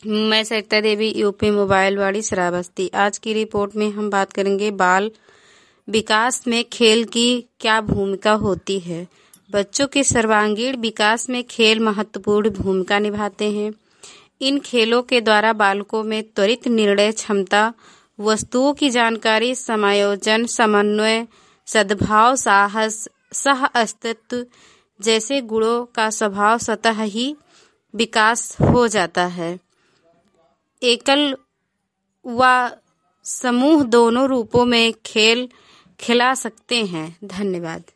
मैं Sarita Devi, UP mobile वाड़ी श्रावस्ती। आज की रिपोर्ट में हम बात करेंगे बाल विकास में खेल की क्या भूमिका होती है। बच्चों के सर्वांगीण विकास में खेल महत्वपूर्ण भूमिका निभाते हैं। इन खेलों के द्वारा बालकों में त्वरित निर्णय क्षमता, वस्तुओं की जानकारी, समायोजन, समन्वय, सद्भाव, साहस, सह अस्तित्व जैसे गुणों का स्वभाव स्वतः ही विकास हो जाता है। एकल व समूह दोनों रूपों में खेल खिला सकते हैं। धन्यवाद।